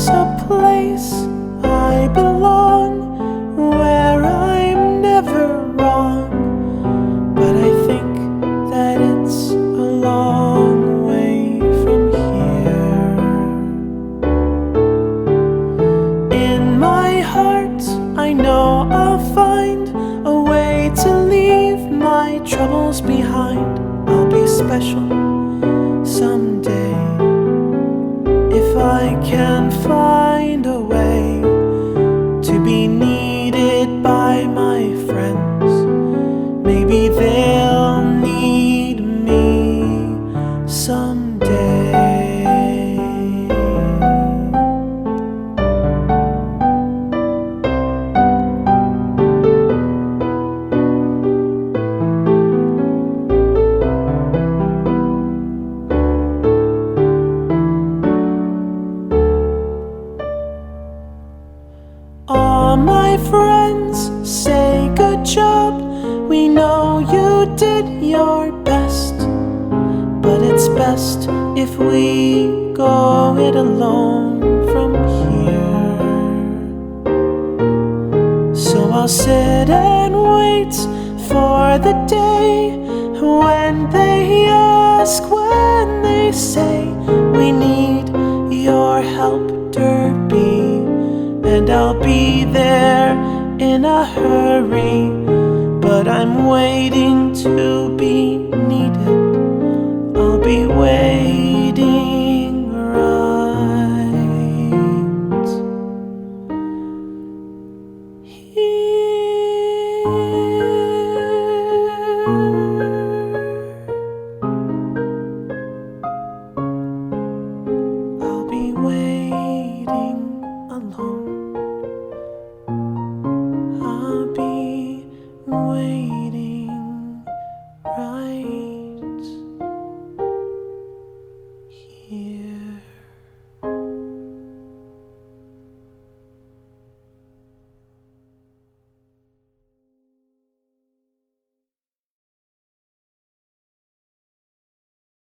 there's a place I belong where I'm never wrong, but I think that it's a long way from here. In my heart, I know I'll find a way to leave my troubles behind. I'll be special someday if I can find a way to be needed by my friends. Maybe they'll need me someday. All my friends say good job, we know you did your best, but it's best if we go it alone from here. So I'll sit and wait for the day when they ask, when they say we need your help, Derby. And I'll be there in a hurry, but I'm waiting to